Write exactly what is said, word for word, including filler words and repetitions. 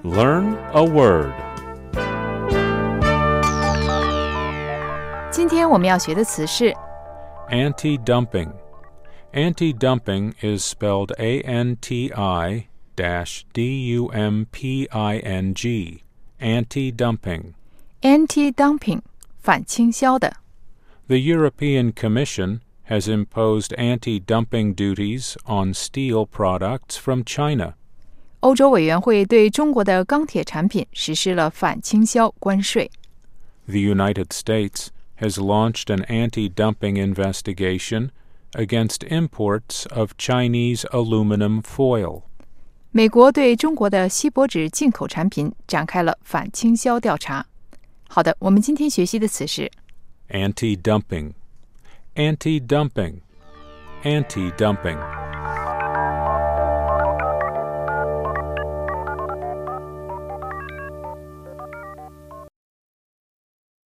Learn a word. 今天我们要学的词是 Anti-dumping. Anti-dumping is spelled A N T I D U M P I N G. Anti-dumping. anti-dumping 反倾销的。 The European Commission has imposed anti-dumping duties on steel products from China. 欧洲委员会对中国的钢铁产品实施了反倾销关税。 The United States has launched an anti-dumping investigation against imports of Chinese aluminum foil. 美国对中国的锡箔纸进口产品展开了反倾销调查。好的，我们今天学习的词是 Anti-dumping. Anti-dumping. Anti-dumping.